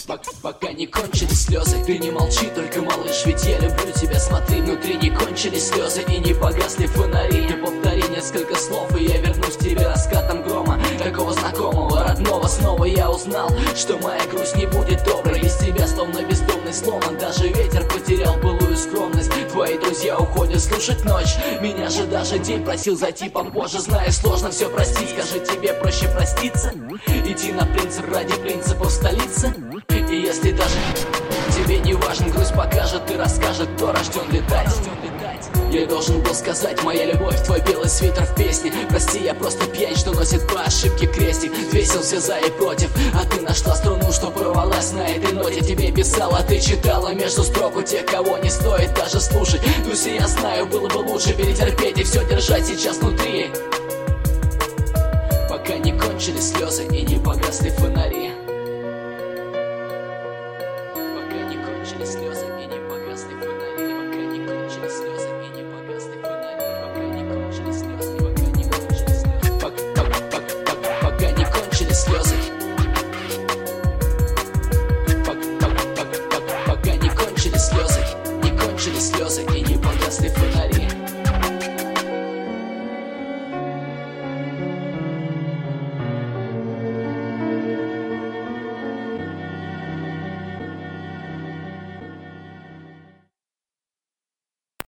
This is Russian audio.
Пока не кончились слезы. Ты не молчи, только малыш, ведь я люблю тебя. Смотри, внутри не кончились слезы и не погасли фонари. Ты повтори несколько слов, и я вернусь к тебе раскатом грома. Такого знакомого, родного. Снова я узнал, что моя грусть не будет доброй. Без тебя словно бездомный сломан. Даже ветер потерял былую скромность. Твои друзья уходят слушать ночь. Меня же даже день просил зайти попозже. Знаю, сложно все простить. Скажи, тебе проще проститься? Идти на принцип ради принципов столицы. И если даже тебе не важен, грусть покажет и расскажет, кто рожден летать. Я должен был сказать, моя любовь, твой белый свитер в песне. Прости, я просто пьянь, что носит по ошибке крестик. Весил все за и против, а ты нашла струну, что порвалась на этой ноте. Тебе писала, ты читала между строк у тех, кого не стоит даже слушать. Дуси, я знаю, было бы лучше перетерпеть и все держать сейчас внутри. Пока не кончились слезы и не погасли фонари. Пока не кончились слезы.